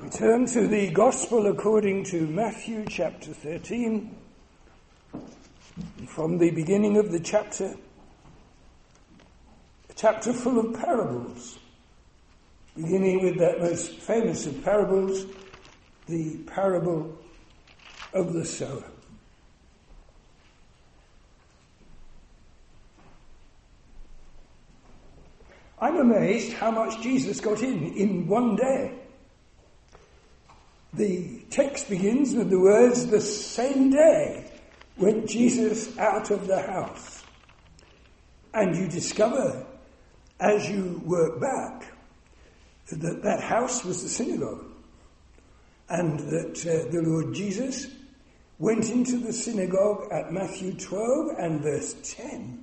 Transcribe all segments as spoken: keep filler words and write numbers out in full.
We turn to the Gospel according to Matthew chapter thirteen. From the beginning of the chapter, a chapter full of parables, beginning with that most famous of parables, the parable of the sower. I'm amazed how much Jesus got in in one day. The text begins with the words, "The same day went Jesus out of the house." And you discover, as you work back, that that house was the synagogue. And that uh, the Lord Jesus went into the synagogue at Matthew twelve and verse ten.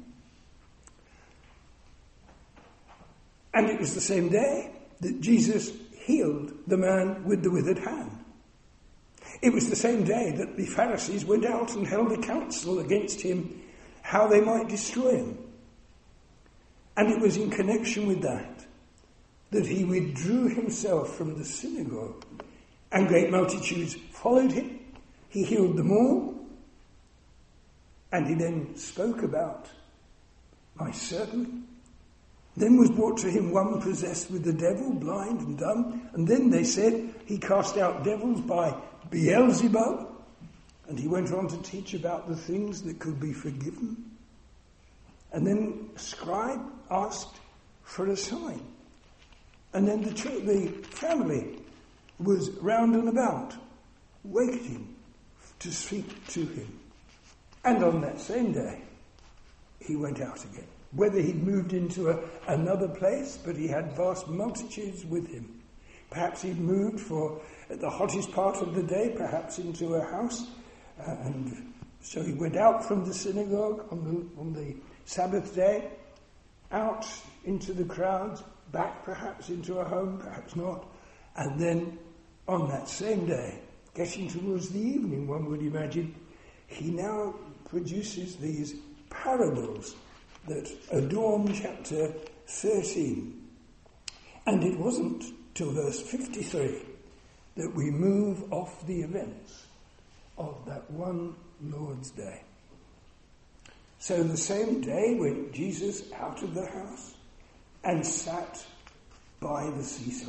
And it was the same day that Jesus healed the man with the withered hand. It was the same day that the Pharisees went out and held a council against him, how they might destroy him. And it was in connection with that that he withdrew himself from the synagogue, and great multitudes followed him. He healed them all, and he then spoke about my servant. Then was brought to him one possessed with the devil, blind and dumb. And then they said he cast out devils by Beelzebub. And he went on to teach about the things that could be forgiven. And then a scribe asked for a sign. And then the, the family was round and about, waiting to speak to him. And on that same day, he went out again. Whether he'd moved into a, another place, but he had vast multitudes with him. Perhaps he'd moved for the hottest part of the day, perhaps into a house. Uh, and so he went out from the synagogue on the, on the Sabbath day, out into the crowds, back perhaps into a home, perhaps not. And then on that same day, getting towards the evening, one would imagine, he now produces these parables that adorn chapter thirteen. And it wasn't till verse fifty-three that we move off the events of that one Lord's Day. So the same day went Jesus out of the house and sat by the seaside.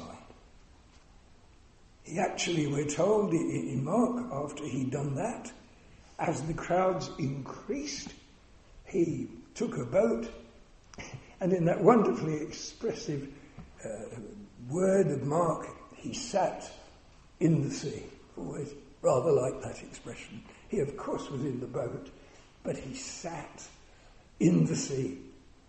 He actually, we're told in Mark, after he'd done that, as the crowds increased, he took a boat, and in that wonderfully expressive uh, word of Mark, he sat in the sea. Always rather like that expression. He, of course, was in the boat, but he sat in the sea.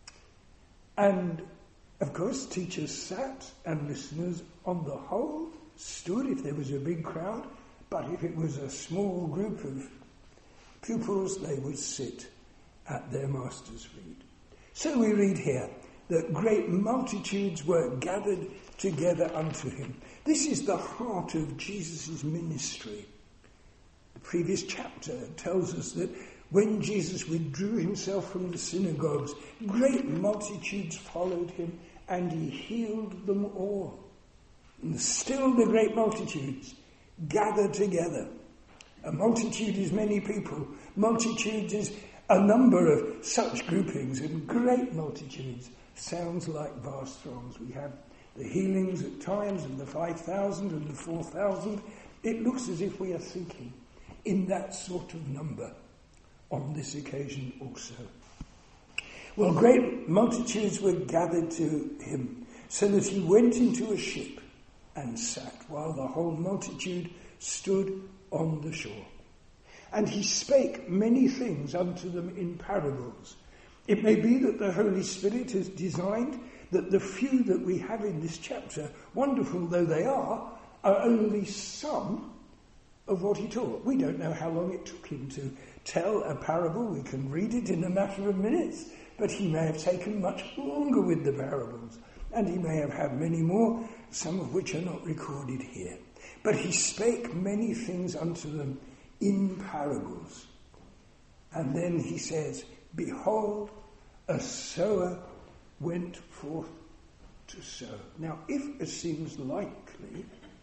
And, of course, teachers sat, and listeners, on the whole, stood if there was a big crowd, but if it was a small group of pupils, they would sit at their master's feet. So we read here that great multitudes were gathered together unto him. This is the heart of Jesus' ministry. The previous chapter tells us that when Jesus withdrew himself from the synagogues, great multitudes followed him, and he healed them all. And still the great multitudes gathered together. A multitude is many people. Multitudes is a number of such groupings, and great multitudes sounds like vast throngs. We have the healings at times, and the five thousand and the four thousand. It looks as if we are thinking in that sort of number on this occasion also. Well, great multitudes were gathered to him, so that he went into a ship and sat, while the whole multitude stood on the shore. And he spake many things unto them in parables. It may be that the Holy Spirit has designed that the few that we have in this chapter, wonderful though they are, are only some of what he taught. We don't know how long it took him to tell a parable. We can read it in a matter of minutes, but he may have taken much longer with the parables, and he may have had many more, some of which are not recorded here. But he spake many things unto them in parables. And then he says, behold, a sower went forth to sow. Now, if it seems likely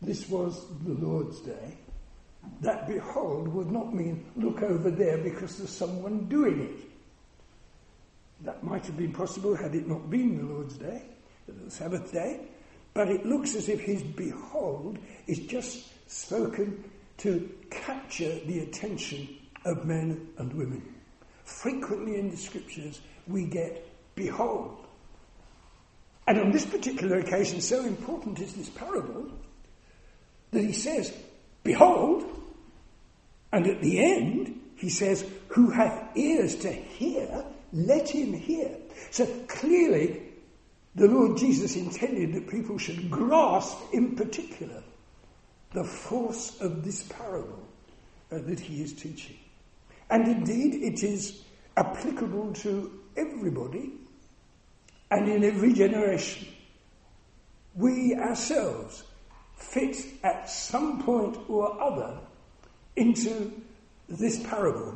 this was the Lord's day, that behold would not mean look over there because there's someone doing it. That might have been possible had it not been the Lord's day, the Sabbath day, but it looks as if his behold is just spoken to capture the attention of men and women. Frequently in the scriptures we get behold. And on this particular occasion, so important is this parable that he says, behold, and at the end he says, who hath ears to hear, let him hear. So clearly the Lord Jesus intended that people should grasp in particular the force of this parable uh, that he is teaching. And indeed it is applicable to everybody and in every generation. We ourselves fit at some point or other into this parable.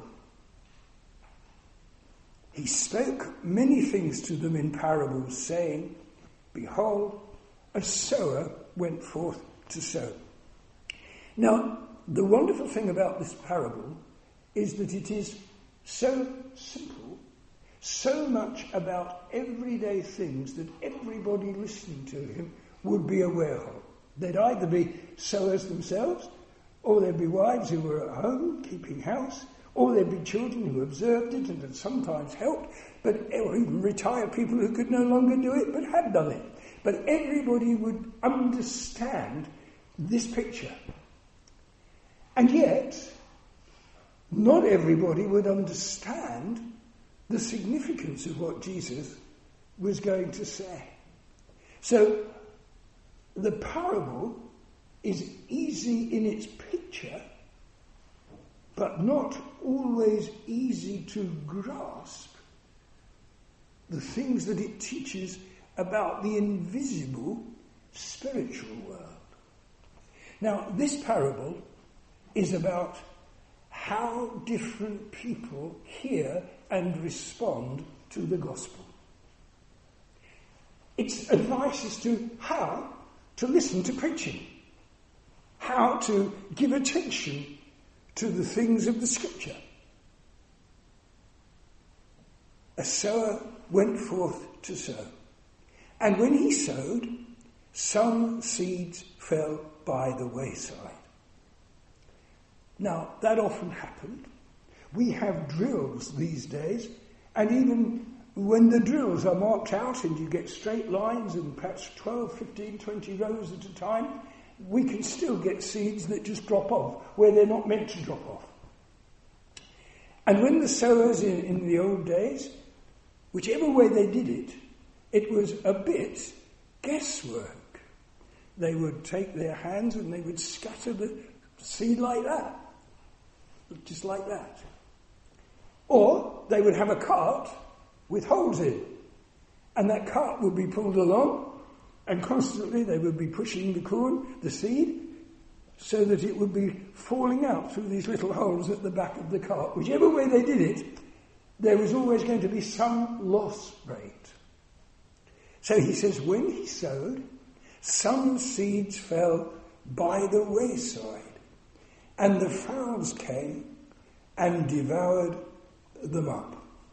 He spoke many things to them in parables, saying, behold, a sower went forth to sow. Now, the wonderful thing about this parable is that it is so simple, so much about everyday things that everybody listening to him would be aware of. They'd either be sowers themselves, or there'd be wives who were at home keeping house, or there'd be children who observed it and had sometimes helped, but or even retired people who could no longer do it but had done it. But everybody would understand this picture. And yet, not everybody would understand the significance of what Jesus was going to say. So, the parable is easy in its picture, but not always easy to grasp the things that it teaches about the invisible spiritual world. Now, this parable is about how different people hear and respond to the gospel. Its advice as to how to listen to preaching, how to give attention to the things of the scripture. A sower went forth to sow, and when he sowed, some seeds fell by the wayside. Now, that often happened. We have drills these days, and even when the drills are marked out and you get straight lines and perhaps twelve, fifteen, twenty rows at a time, we can still get seeds that just drop off where they're not meant to drop off. And when the sowers in, in the old days, whichever way they did it, it was a bit guesswork. They would take their hands and they would scatter the seed like that, just like that. Or they would have a cart with holes in, and that cart would be pulled along, and constantly they would be pushing the corn, the seed, so that it would be falling out through these little holes at the back of the cart. Whichever way they did it, there was always going to be some loss rate. So he says, when he sowed, some seeds fell by the wayside, and the fowls came and devoured them up.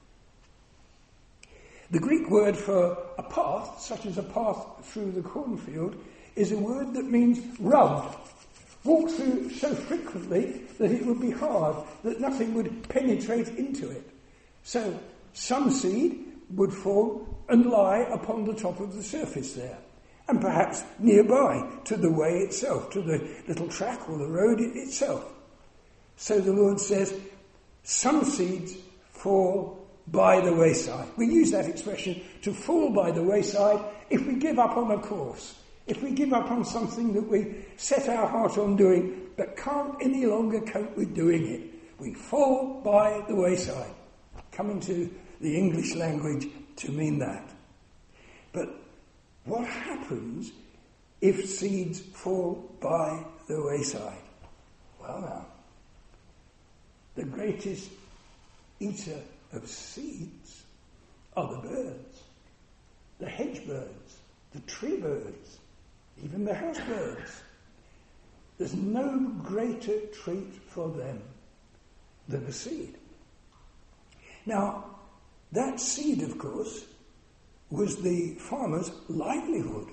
The Greek word for a path, such as a path through the cornfield, is a word that means rubbed. Walked through so frequently that it would be hard, that nothing would penetrate into it. So some seed would fall and lie upon the top of the surface there, and perhaps nearby to the way itself, to the little track or the road itself. So the Lord says, some seeds fall by the wayside. We use that expression, to fall by the wayside, if we give up on a course, if we give up on something that we set our heart on doing but can't any longer cope with doing it. We fall by the wayside. Come into the English language to mean that. But what happens if seeds fall by the wayside? Well now, the greatest eater of seeds are the birds, the hedge birds, the tree birds, even the house birds. There's no greater treat for them than a seed. Now, that seed, of course, was the farmer's livelihood.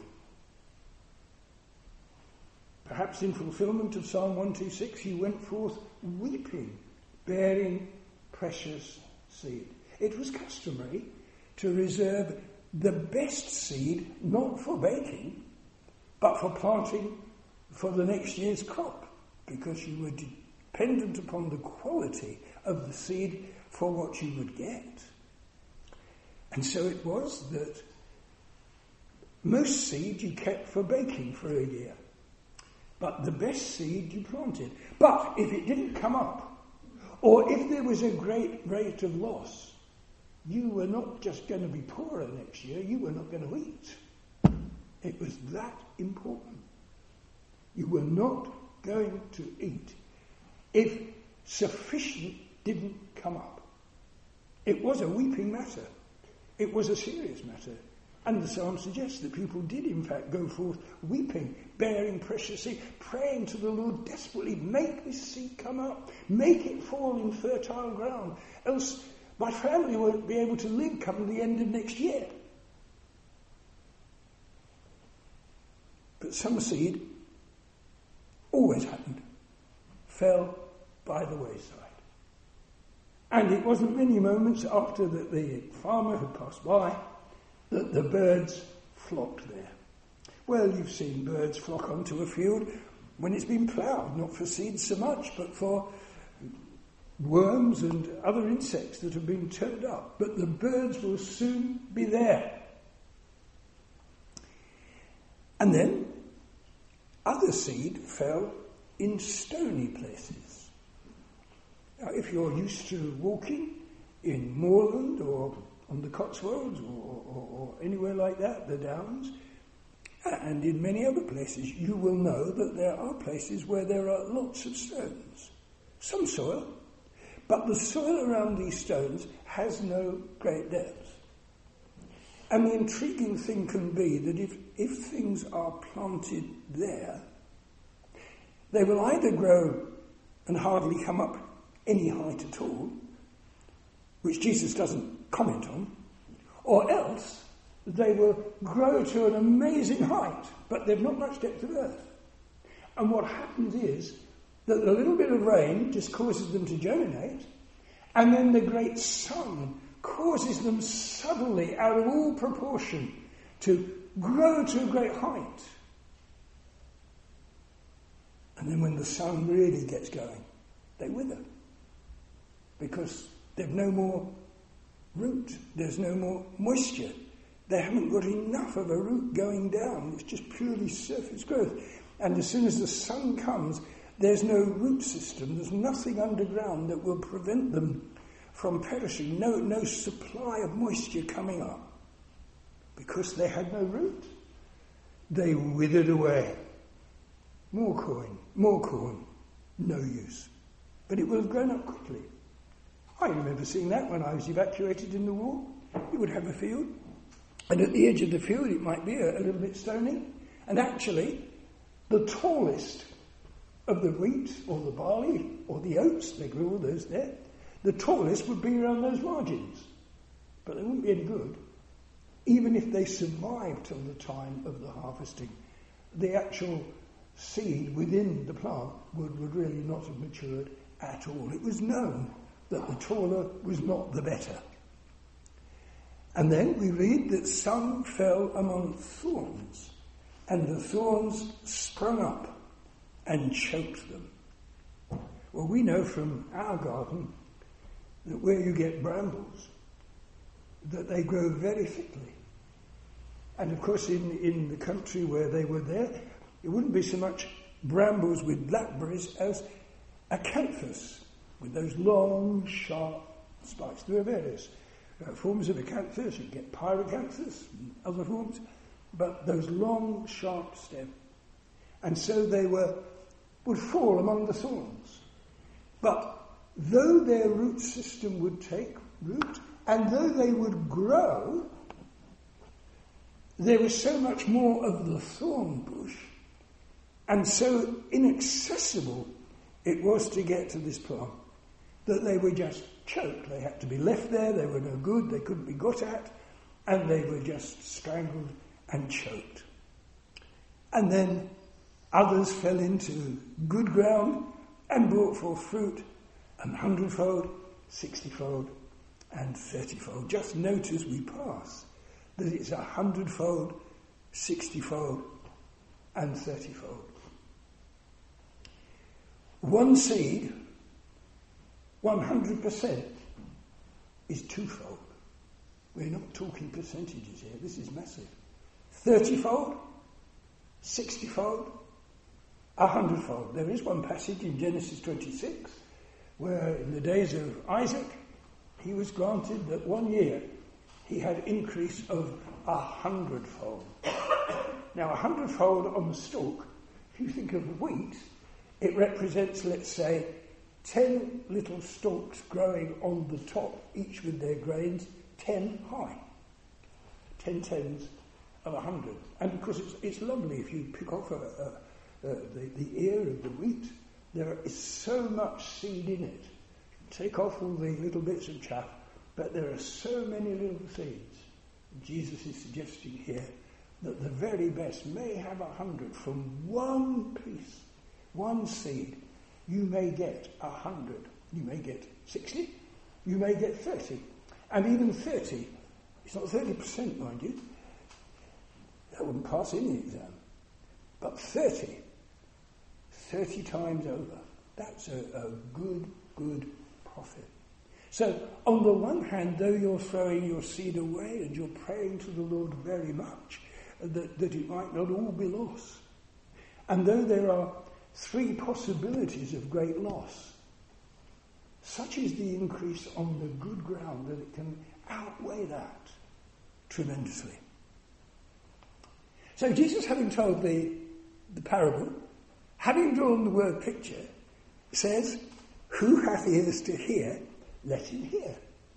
Perhaps in fulfillment of Psalm one twenty-six, he went forth weeping, bearing precious seed. It was customary to reserve the best seed not for baking, but for planting for the next year's crop, because you were dependent upon the quality of the seed for what you would get. And so it was that most seed you kept for baking for a year, but the best seed you planted. But if it didn't come up, or if there was a great rate of loss, you were not just going to be poorer next year, you were not going to eat. It was that important. You were not going to eat if sufficient didn't come up. It was a weeping matter. It was a serious matter. And the psalm suggests that people did in fact go forth weeping, bearing precious seed, praying to the Lord desperately, make this seed come up, make it fall in fertile ground, else my family won't be able to live come the end of next year. But some seed, always happened, fell by the wayside. And it wasn't many moments after that the farmer had passed by that the birds flocked there. Well, you've seen birds flock onto a field when it's been ploughed, not for seeds so much, but for worms and other insects that have been turned up. But the birds will soon be there. And then other seed fell in stony places. Now, if you're used to walking in moorland or on the Cotswolds or, or, or anywhere like that, the Downs, and in many other places, you will know that there are places where there are lots of stones. Some soil, but the soil around these stones has no great depth. And the intriguing thing can be that if, if things are planted there, they will either grow and hardly come up any height at all, which Jesus doesn't comment on, or else they will grow to an amazing height, but they've not much depth of earth. And what happens is that a little bit of rain just causes them to germinate, and then the great sun causes them suddenly, out of all proportion, to grow to a great height. And then when the sun really gets going, they wither, because they've no more root, there's no more moisture. They haven't got enough of a root going down. It's just purely surface growth. And as soon as the sun comes, there's no root system. There's nothing underground that will prevent them from perishing. No, no supply of moisture coming up. Because they had no root, they withered away. More corn, more corn, no use. But it will have grown up quickly. I remember seeing that when I was evacuated in the war. You would have a field, and at the edge of the field it might be a, a little bit stony, and actually the tallest of the wheat or the barley or the oats, they grew all those there, the tallest would be around those margins. But they wouldn't be any good, even if they survived till the time of the harvesting. The actual seed within the plant would, would really not have matured at all. It was known that the taller was not the better. And then we read that some fell among thorns, and the thorns sprung up and choked them. Well, we know from our garden that where you get brambles, that they grow very thickly. And of course in, in the country where they were there, it wouldn't be so much brambles with blackberries as acanthus, with those long, sharp spikes. There are various uh, forms of acanthus. You get pyracanthus and other forms, but those long, sharp stems. And so they were would fall among the thorns. But though their root system would take root, and though they would grow, there was so much more of the thorn bush, And so inaccessible it was to get to this plant that they were just choked. They had to be left there, they were no good, they couldn't be got at, and they were just strangled and choked. And then others fell into good ground and brought forth fruit, an hundredfold, sixtyfold, and thirtyfold. Just note as we pass that it's a hundredfold, sixtyfold, and thirtyfold. One seed, one hundred percent, is twofold. We're not talking percentages here, this is massive. thirtyfold, sixtyfold, a hundredfold. There is one passage in Genesis twenty-six where in the days of Isaac, he was granted that one year he had increase of a hundredfold. Now, a hundredfold on the stalk, if you think of wheat, it represents, let's say, ten little stalks growing on the top, each with their grains, ten high. Ten tens of a hundred. And because it's, it's lovely if you pick off a, a, a, the, the ear of the wheat, there is so much seed in it. Take off all the little bits of chaff, but there are so many little seeds. Jesus is suggesting here that the very best may have a hundred from one piece, one seed. You may get a hundred, you may get sixty, you may get thirty. And even thirty, it's not thirty percent, mind you, that wouldn't pass any exam. But thirty, thirty times over, that's a, a good, good profit. So, on the one hand, though you're throwing your seed away and you're praying to the Lord very much that, that it might not all be lost, and though there are three possibilities of great loss, such is the increase on the good ground that it can outweigh that tremendously. So Jesus, having told the, the parable, having drawn the word picture, says, "Who hath ears to hear, let him hear."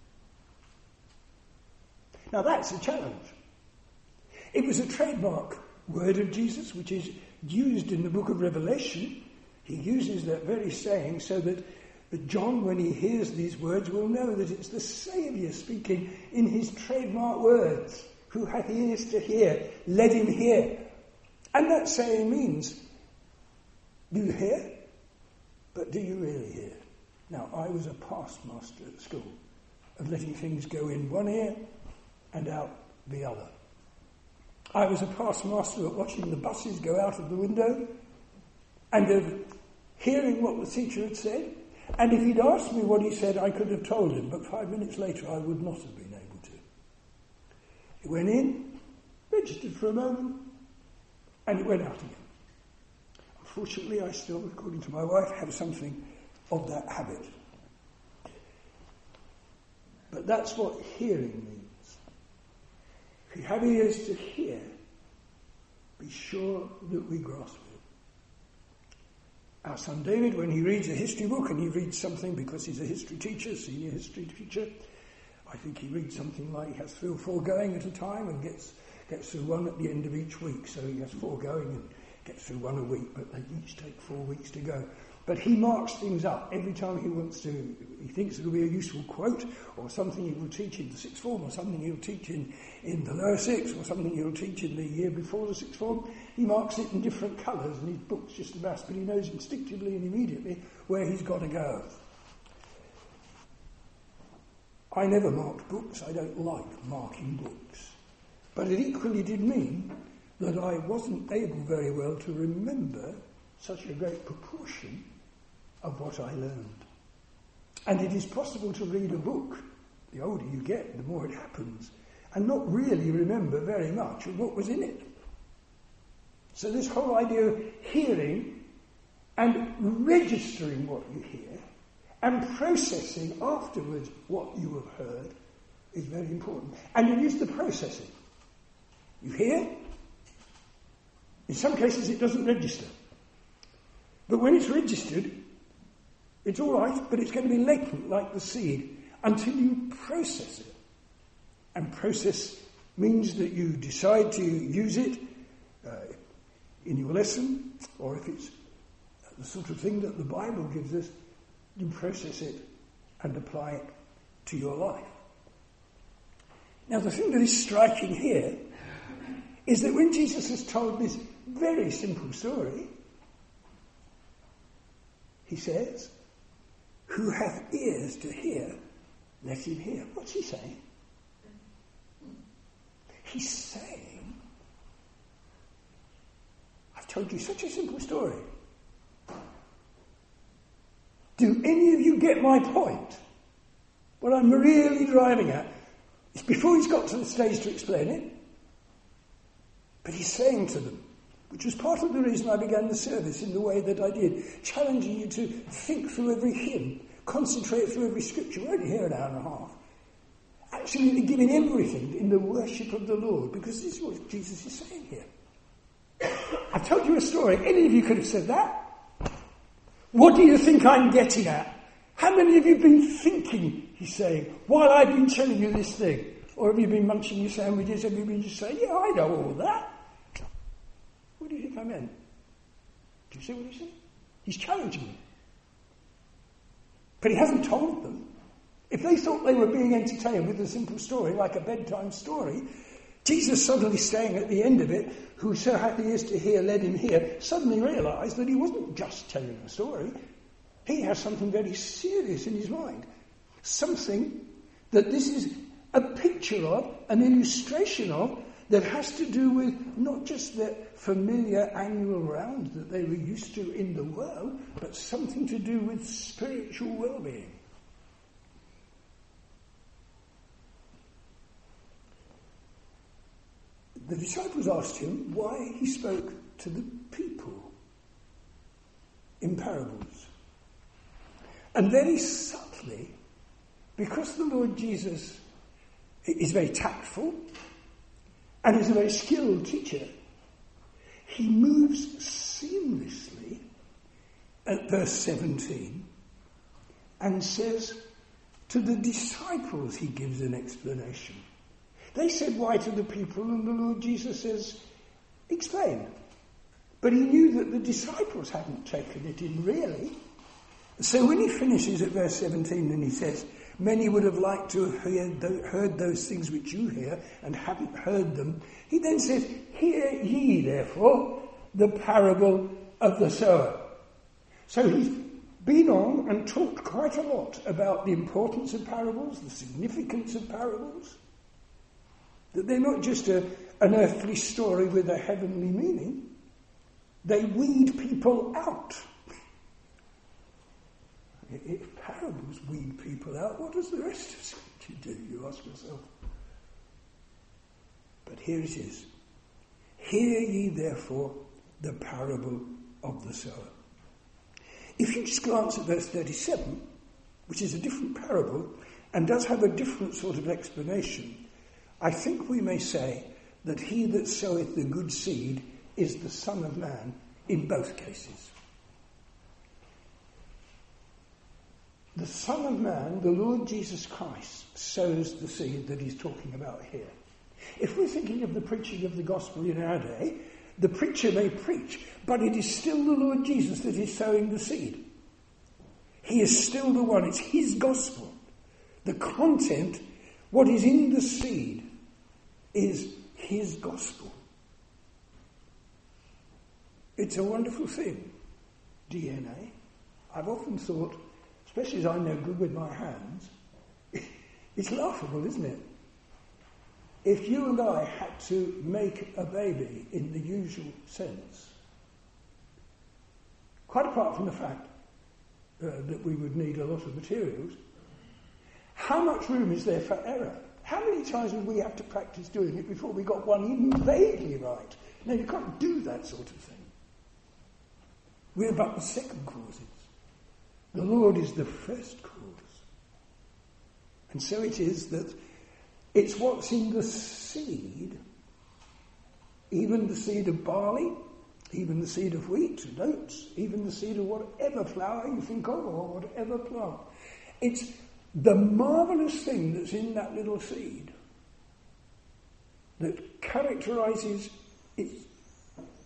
Now that's a challenge. It was a trademark word of Jesus, which is used in the book of Revelation. He uses that very saying so that John, when he hears these words, will know that it's the Saviour speaking in his trademark words. Who hath ears to hear, let him hear. And that saying means, you hear, but do you really hear? Now, I was a past master at school of letting things go in one ear and out the other. I was a past master at watching the buses go out of the window and of hearing what the teacher had said. And if he'd asked me what he said, I could have told him, but five minutes later I would not have been able to. It went in, registered for a moment, and it went out again. Unfortunately, I still, according to my wife, have something of that habit. But that's what hearing means. If you have ears to hear, be sure that we grasp it. Our son David, when he reads a history book, and he reads something because he's a history teacher, senior history teacher, I think he reads something like he has three or four going at a time and gets gets through one at the end of each week. So he has four going and gets through one a week, but they each take four weeks to go. But he marks things up every time he wants to, he thinks it'll be a useful quote, or something he will teach in the sixth form, or something he'll teach in, in the lower sixth, or something he'll teach in the year before the sixth form. He marks it in different colours, and his book's just a mess, but he knows instinctively and immediately where he's got to go. I never marked books, I don't like marking books. But it equally did mean that I wasn't able very well to remember such a great proportion of what I learned. And it is possible to read a book, the older you get, the more it happens, and not really remember very much of what was in it. So this whole idea of hearing and registering what you hear and processing afterwards what you have heard is very important. And it is the processing. You hear, in some cases it doesn't register. But when it's registered, it's all right, but it's going to be latent like the seed until you process it. And process means that you decide to use it. Uh, in your lesson, or if it's the sort of thing that the Bible gives us, you process it and apply it to your life. Now, the thing that is striking here is that when Jesus has told this very simple story, he says, "Who hath ears to hear, let him hear." What's he saying? He's saying, I've told you such a simple story. Do any of you get my point? What I'm really driving at is before he's got to the stage to explain it, but he's saying to them, which was part of the reason I began the service in the way that I did, challenging you to think through every hymn, concentrate through every scripture. We're only here an hour and a half. Actually giving everything in the worship of the Lord, because this is what Jesus is saying here. I've told you a story. Any of you could have said that. What do you think I'm getting at? How many of you have been thinking, he's saying, while I've been telling you this thing? Or have you been munching your sandwiches? Have you been just saying, yeah, I know all that? What do you think I meant? Do you see what he's saying? He's challenging them. But he hasn't told them. If they thought they were being entertained with a simple story, like a bedtime story, Jesus suddenly saying at the end of it, "Who so hath ears to hear, let him hear," suddenly realised that he wasn't just telling a story. He has something very serious in his mind. Something that this is a picture of, an illustration of, that has to do with not just the familiar annual round that they were used to in the world, but something to do with spiritual well-being. The disciples asked him why he spoke to the people in parables. And very subtly, because the Lord Jesus is very tactful and is a very skilled teacher, he moves seamlessly at verse seventeen and says to the disciples he gives an explanation. They said, "Why to the people?" And the Lord Jesus says, "Explain." But he knew that the disciples hadn't taken it in really. So when he finishes at verse seventeen and he says, "Many would have liked to have heard those things which you hear and haven't heard them," he then says, "Hear ye therefore the parable of the sower." So he's been on and talked quite a lot about the importance of parables, the significance of parables. That they're not just a, an earthly story with a heavenly meaning. They weed people out. If parables weed people out, what does the rest of Scripture do, you ask yourself? But here it is. "Hear ye therefore the parable of the sower." If you just glance at verse thirty-seven, which is a different parable and does have a different sort of explanation, I think we may say that he that soweth the good seed is the Son of Man in both cases. The Son of Man, the Lord Jesus Christ, sows the seed that he's talking about here. If we're thinking of the preaching of the gospel in our day, the preacher may preach, but it is still the Lord Jesus that is sowing the seed. He is still the one. It's his gospel. The content, what is in the seed, is his gospel. It's a wonderful thing, D N A. I've often thought, especially as I'm no good with my hands, it's laughable, isn't it? If you and I had to make a baby in the usual sense, quite apart from the fact uh, that we would need a lot of materials, how much room is there for error? How many times would we have to practice doing it before we got one even vaguely right? No, you can't do that sort of thing. We're but the second causes. The Lord is the first cause. And so it is that it's what's in the seed, even the seed of barley, even the seed of wheat and oats, even the seed of whatever flour you think of or whatever plant. It's the marvellous thing that's in that little seed that characterises its,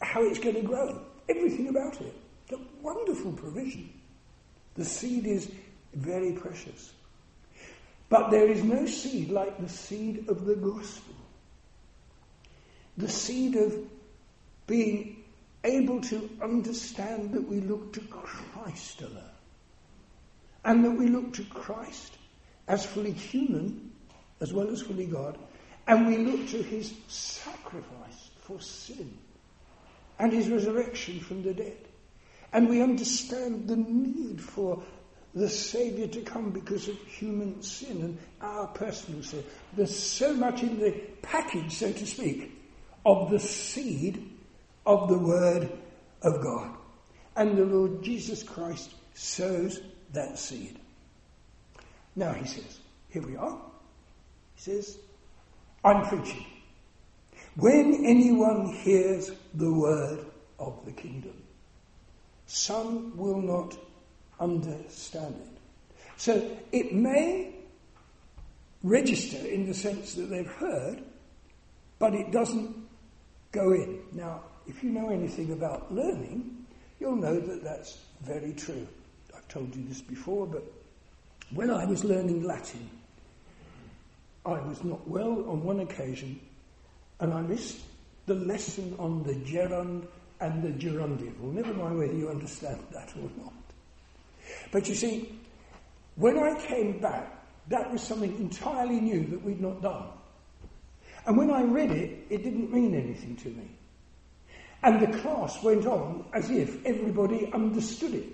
how it's going to grow. Everything about it. The wonderful provision. The seed is very precious. But there is no seed like the seed of the gospel. The seed of being able to understand that we look to Christ alone. And that we look to Christ as fully human as well as fully God. And we look to his sacrifice for sin and his resurrection from the dead. And we understand the need for the Saviour to come because of human sin and our personal sin. There's so much in the package, so to speak, of the seed of the Word of God. And the Lord Jesus Christ sows that seed. Now he says, here we are. He says, I'm preaching. When anyone hears the word of the kingdom, some will not understand it. So it may register in the sense that they've heard, but it doesn't go in. Now, if you know anything about learning, you'll know that that's very true. I've told you this before, but when I was learning Latin, I was not well on one occasion, and I missed the lesson on the gerund and the gerundive. Well, never mind whether you understand that or not. But you see, when I came back, that was something entirely new that we'd not done. And when I read it, it didn't mean anything to me. And the class went on as if everybody understood it.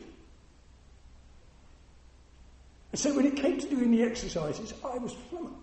And so when it came to doing the exercises, I was flummoxed.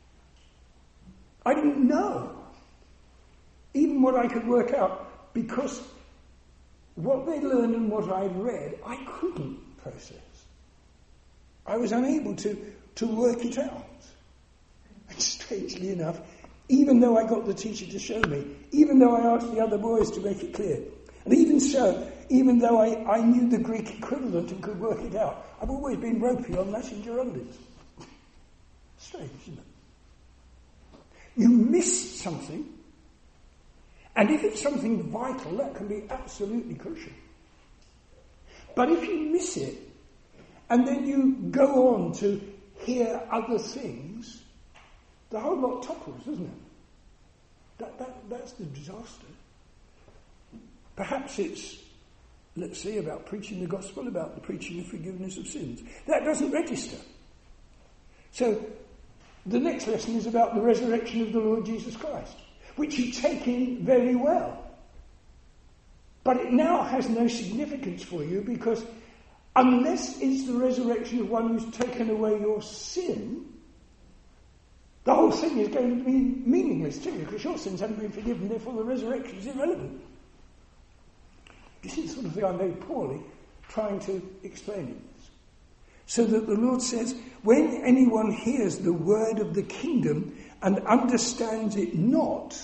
I didn't know even what I could work out, because what they learned and what I'd read, I couldn't process. I was unable to, to work it out. And strangely enough, even though I got the teacher to show me, even though I asked the other boys to make it clear, and even so, even though I, I knew the Greek equivalent and could work it out, I've always been ropey on Latin gerundives. Strange, isn't it? You missed something, and if it's something vital, that can be absolutely crucial. But if you miss it, and then you go on to hear other things, the whole lot topples, doesn't it? That, that, that's the disaster. Perhaps it's, let's see, about preaching the gospel, about the preaching of forgiveness of sins. That doesn't register. So, the next lesson is about the resurrection of the Lord Jesus Christ, which you take in very well. But it now has no significance for you, because unless it's the resurrection of one who's taken away your sin, the whole thing is going to be meaningless to you, because your sins haven't been forgiven, therefore the resurrection is irrelevant. This is the sort of thing I'm very poorly trying to explain it. So that the Lord says, when anyone hears the word of the kingdom and understands it not,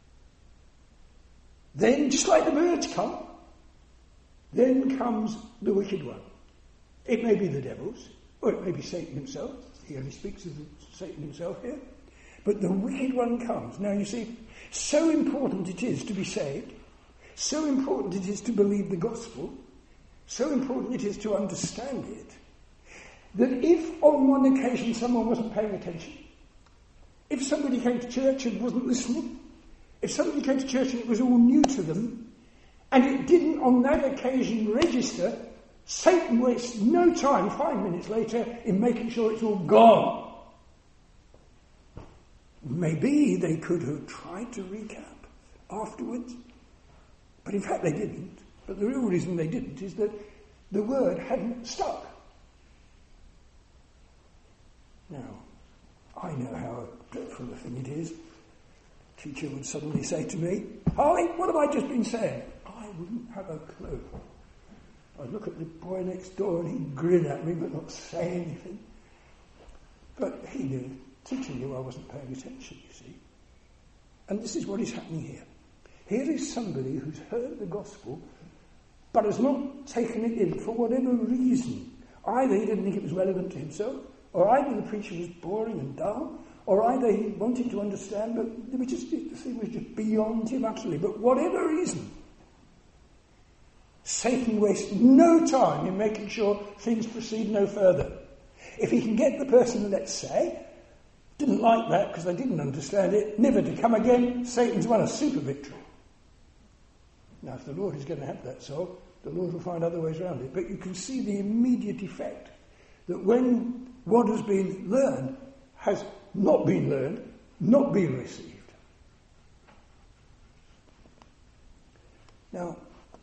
then, just like the birds come, then comes the wicked one. It may be the devils, or it may be Satan himself. He only speaks of Satan himself here. But the wicked one comes. Now you see, so important it is to be saved, so important it is to believe the gospel, so important it is to understand it, that if on one occasion someone wasn't paying attention, if somebody came to church and wasn't listening, if somebody came to church and it was all new to them, and it didn't on that occasion register, Satan wastes no time, five minutes later, in making sure it's all gone. Maybe they could have tried to recap afterwards, but in fact they didn't. But the real reason they didn't is that the word hadn't stuck. Now, I know how dreadful a thing it is. A teacher would suddenly say to me, "Harley, what have I just been saying?" I wouldn't have a clue. I'd look at the boy next door and he'd grin at me but not say anything. But he knew, teacher knew I wasn't paying attention, you see. And this is what is happening here. Here is somebody who's heard the gospel but has not taken it in for whatever reason. Either he didn't think it was relevant to himself, or either the preacher was boring and dull, or either he wanted to understand, but it was just, the thing was just beyond him utterly. But whatever reason, Satan wastes no time in making sure things proceed no further. If he can get the person, let's say, didn't like that because they didn't understand it, never to come again, Satan's won a super victory. Now, if the Lord is going to have that soul, the Lord will find other ways around it. But you can see the immediate effect that when what has been learned has not been learned, not been received. Now,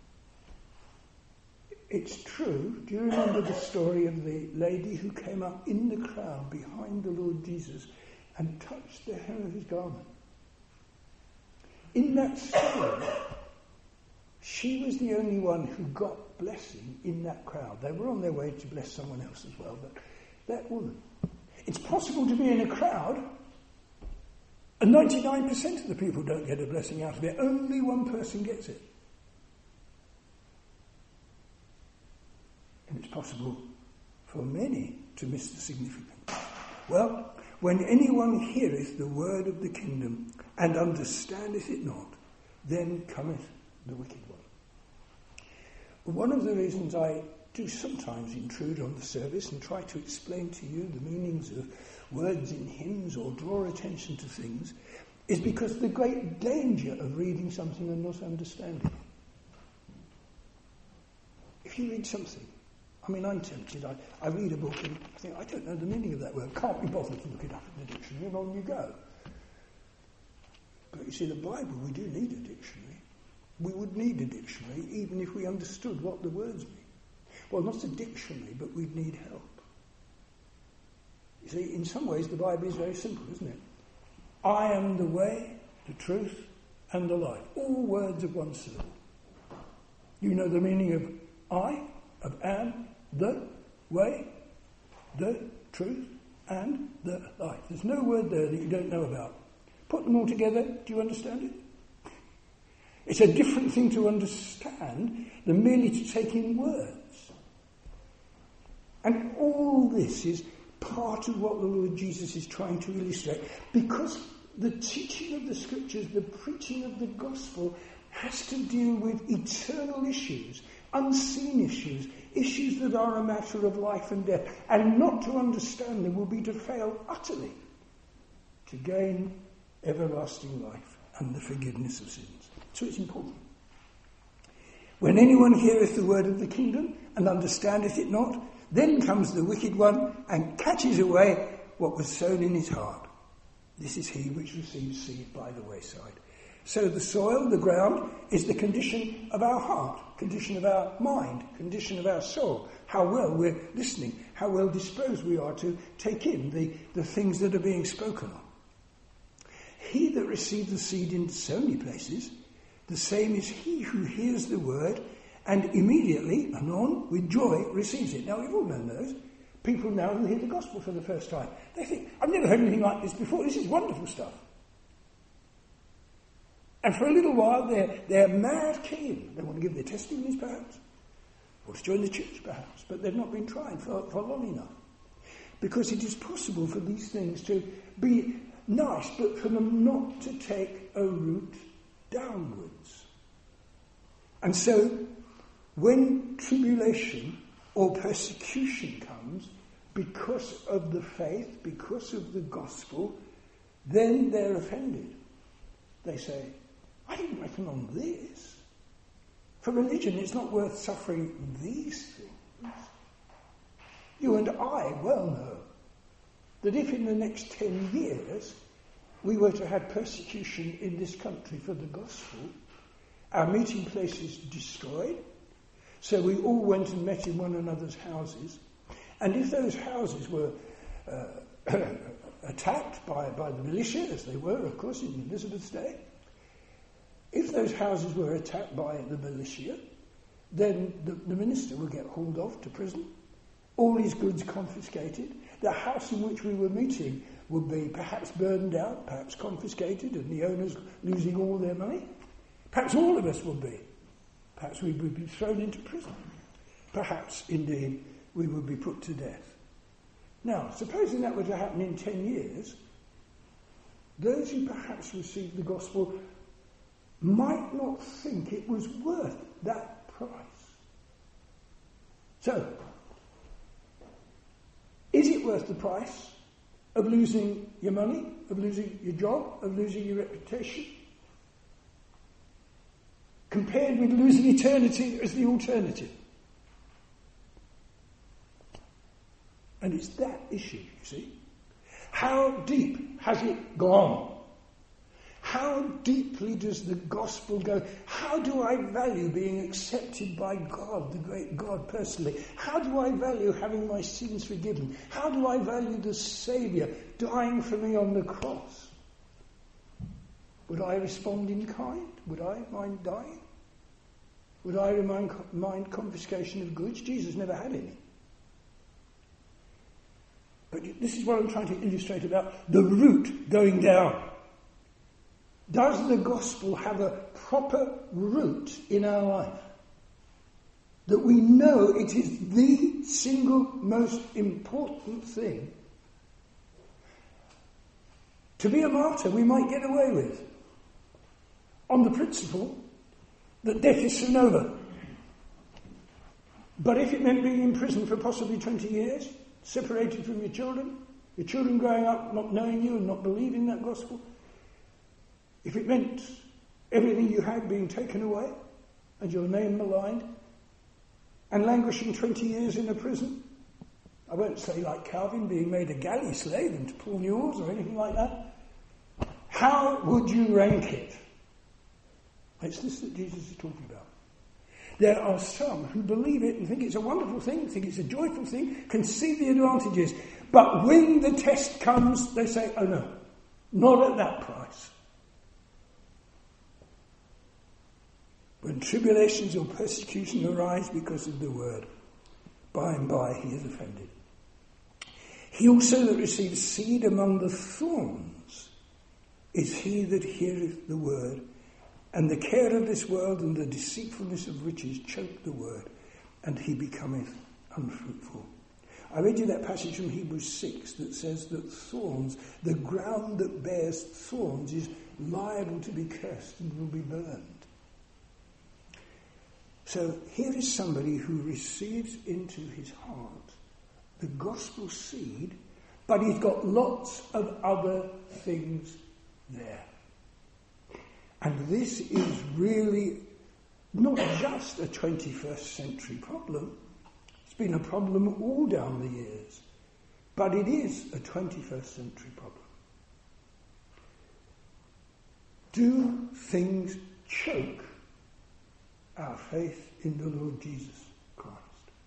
it's true. Do you remember the story of the lady who came up in the crowd behind the Lord Jesus and touched the hem of his garment? In that story, she was the only one who got blessing in that crowd. They were on their way to bless someone else as well, but that woman. It's possible to be in a crowd and ninety-nine percent of the people don't get a blessing out of it. Only one person gets it. And it's possible for many to miss the significance. Well, when anyone heareth the word of the kingdom and understandeth it not, then cometh the wicked one. One of the reasons I do sometimes intrude on the service and try to explain to you the meanings of words in hymns or draw attention to things is because the great danger of reading something and not understanding it. If you read something, I mean, I'm tempted. I, I read a book and I think, I don't know the meaning of that word. Can't be bothered to look it up in the dictionary, and on you go. But you see, the Bible, we do need a dictionary. We would need a dictionary even if we understood what the words mean. Well, not a dictionary, but we'd need help. You see, in some ways the Bible is very simple, isn't it? I am the way, the truth, and the life. All words of one syllable. You know the meaning of I, of am, the way, the truth, and the life. There's no word there that you don't know about. Put them all together, do you understand it? It's a different thing to understand than merely to take in words. And all this is part of what the Lord Jesus is trying to illustrate. Because the teaching of the scriptures, the preaching of the gospel, has to deal with eternal issues, unseen issues, issues that are a matter of life and death. And not to understand them will be to fail utterly to gain everlasting life and the forgiveness of sins. So it's important. When anyone heareth the word of the kingdom and understandeth it not, then comes the wicked one and catches away what was sown in his heart. This is he which receives seed by the wayside. So the soil, the ground, is the condition of our heart, condition of our mind, condition of our soul, how well we're listening, how well disposed we are to take in the, the things that are being spoken of. He that receives the seed in so many places, the same is he who hears the word and immediately, anon, with joy, receives it. Now, we've all known those. People now who hear the gospel for the first time. They think, I've never heard anything like this before. This is wonderful stuff. And for a little while, they're, they're mad keen. They want to give their testimonies, perhaps, or to join the church, perhaps. But they've not been trying for, for long enough. Because it is possible for these things to be nice, but for them not to take a route downwards. And so, when tribulation or persecution comes because of the faith, because of the gospel, then they're offended. They say, I didn't reckon on this. For religion, it's not worth suffering these things. You and I well know that if in the next ten years we were to have persecution in this country for the gospel, our meeting places destroyed, so we all went and met in one another's houses, and if those houses were uh, attacked by, by the militia, as they were, of course, in Elizabeth's day, if those houses were attacked by the militia, then the, the minister would get hauled off to prison, all his goods confiscated, the house in which we were meeting would be perhaps burned out, perhaps confiscated, and the owners losing all their money. Perhaps all of us would be. Perhaps we would be thrown into prison. Perhaps, indeed, we would be put to death. Now, supposing that were to happen in ten years, those who perhaps received the gospel might not think it was worth that price. So, is it worth the price of losing your money, of losing your job, of losing your reputation? Compared with losing eternity as the alternative. And it's that issue, you see. How deep has it gone? How deeply does the gospel go? How do I value being accepted by God, the great God, personally? How do I value having my sins forgiven? How do I value the Saviour dying for me on the cross? Would I respond in kind? Would I mind dying? Would I mind, mind confiscation of goods? Jesus never had any. But this is what I'm trying to illustrate about the root going down. Does the gospel have a proper root in our life? That we know it is the single most important thing. To be a martyr we might get away with, on the principle that death is soon over. But if it meant being in prison for possibly twenty years, separated from your children, your children growing up not knowing you and not believing that gospel, if it meant everything you had being taken away and your name maligned and languishing twenty years in a prison, I won't say like Calvin being made a galley slave and to pull mules or anything like that, how would you rank it? It's this that Jesus is talking about. There are some who believe it and think it's a wonderful thing, think it's a joyful thing, can see the advantages. But when the test comes, they say, oh no, not at that price. When tribulations or persecution arise because of the word, by and by he is offended. He also that receives seed among the thorns is he that heareth the word, and the care of this world and the deceitfulness of riches choke the word, and he becometh unfruitful. I read you that passage from Hebrews six that says that thorns, the ground that bears thorns, is liable to be cursed and will be burned. So here is somebody who receives into his heart the gospel seed, but he's got lots of other things there. And this is really not just a twenty-first century problem. It's been a problem all down the years. But it is a twenty-first century problem. Do things choke our faith in the Lord Jesus Christ?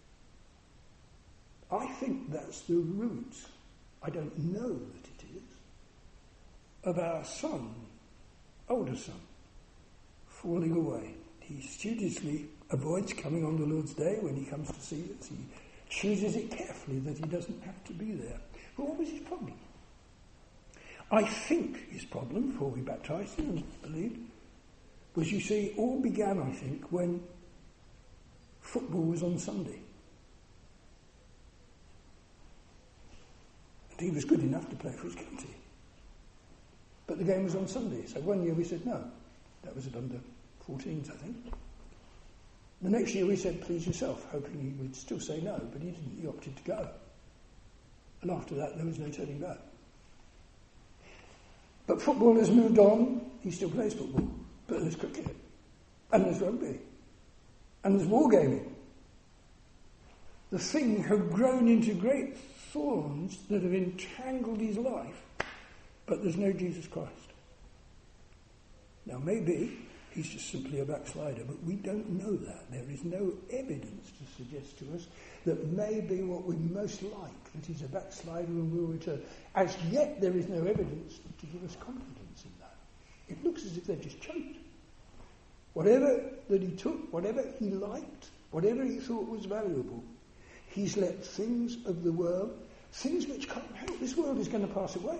I think that's the root, I don't know that it is, of our son, older son, falling away. He studiously avoids coming on the Lord's Day when he comes to see us. He chooses it carefully that he doesn't have to be there. But what was his problem? I think his problem, before we baptised him and believed, was, you see, all began, I think, when football was on Sunday. And he was good enough to play for his county. But the game was on Sunday, so one year we said no. That was at under fourteens, I think. The next year we said, please yourself, hoping he would still say no, but he didn't. He opted to go. And after that, there was no turning back. But football has moved on. He still plays football. But there's cricket. And there's rugby. And there's wargaming. The thing had grown into great thorns that have entangled his life. But there's no Jesus Christ. Now maybe he's just simply a backslider, but we don't know that. There is no evidence to suggest to us that maybe what we most like, that he's a backslider and will return. As yet there is no evidence to give us confidence in that. It looks as if they've just choked. Whatever that he took, whatever he liked, whatever he thought was valuable, he's let things of the world, things which can't help. This world is going to pass away.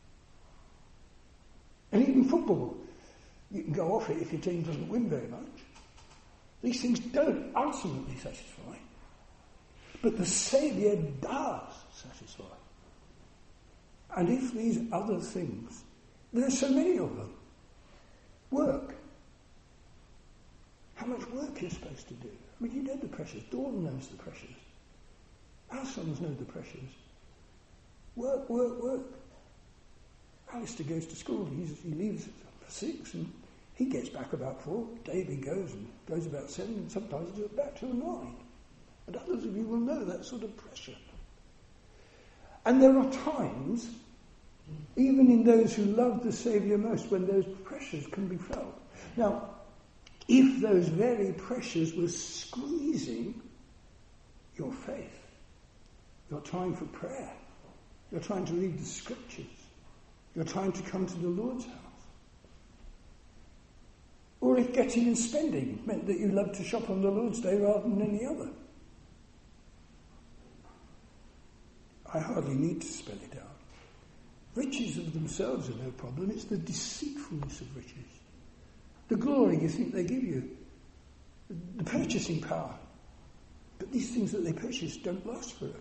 And even football, you can go off it if your team doesn't win very much. These things don't ultimately satisfy. But the Saviour does satisfy. And if these other things, there are so many of them, work, how much work you're supposed to do. I mean, you know the pressures. Dawn knows the pressures. Our sons know the pressures. Work, work, work. Alistair goes to school. He's, he leaves at six and he gets back about four. Davy goes and goes about seven and sometimes goes back till nine. And others of you will know that sort of pressure. And there are times, even in those who love the Saviour most, when those pressures can be felt. Now, if those very pressures were squeezing your faith, your time for prayer, you're trying to read the scriptures, you're trying to come to the Lord's house, or if getting and spending meant that you loved to shop on the Lord's Day rather than any other. I hardly need to spell it out. Riches of themselves are no problem. It's the deceitfulness of riches. The glory you think they give you. The purchasing power. But these things that they purchase don't last forever.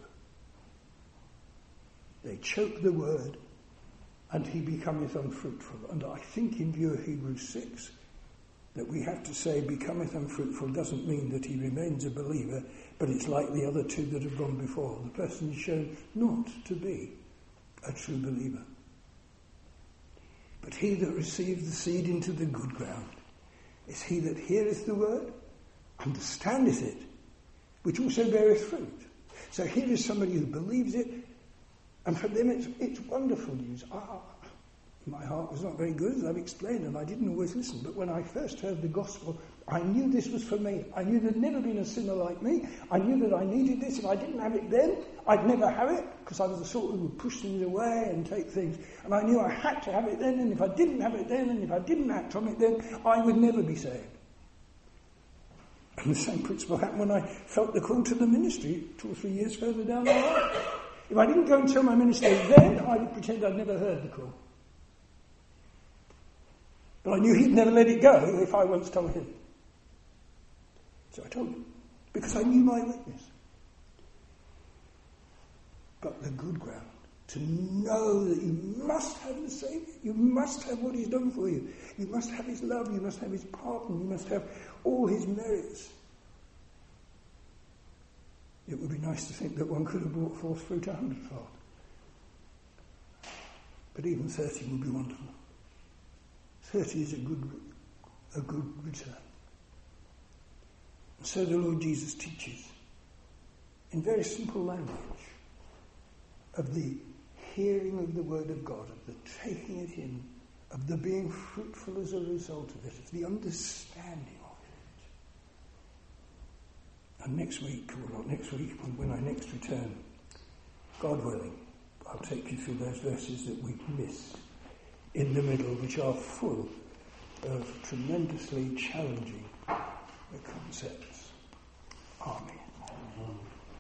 They choke the word and he becometh unfruitful. And I think in view of Hebrews six that we have to say becometh unfruitful doesn't mean that he remains a believer, but it's like the other two that have gone before. The person is shown not to be a true believer. But he that received the seed into the good ground is he that heareth the word, understandeth it, which also beareth fruit. So here is somebody who believes it, and for them it's, it's wonderful news. Ah, my heart was not very good, as I've explained, and I didn't always listen. But when I first heard the gospel, I knew this was for me. I knew there'd never been a sinner like me. I knew that I needed this. If I didn't have it then, I'd never have it, because I was the sort who would push things away and take things. And I knew I had to have it then, and if I didn't have it then, and if I didn't act on it then, I would never be saved. And the same principle happened when I felt the call to the ministry two or three years further down the line. If I didn't go and tell my minister then, I would pretend I'd never heard the call. But I knew he'd never let it go if I once told him. So I told him, because I knew my witness. But the good ground, to know that you must have the Saviour, you must have what he's done for you, you must have his love, you must have his pardon, you must have all his merits. It would be nice to think that one could have brought forth fruit a hundredfold. But even thirty would be wonderful. Thirty is a good, a good return. And so the Lord Jesus teaches, in very simple language, of the hearing of the word of God, of the taking it in, of the being fruitful as a result of it, of the understanding of it. And next week, or not next week, when I next return, God willing, I'll take you through those verses that we've missed in the middle, which are full of tremendously challenging concepts. Amen.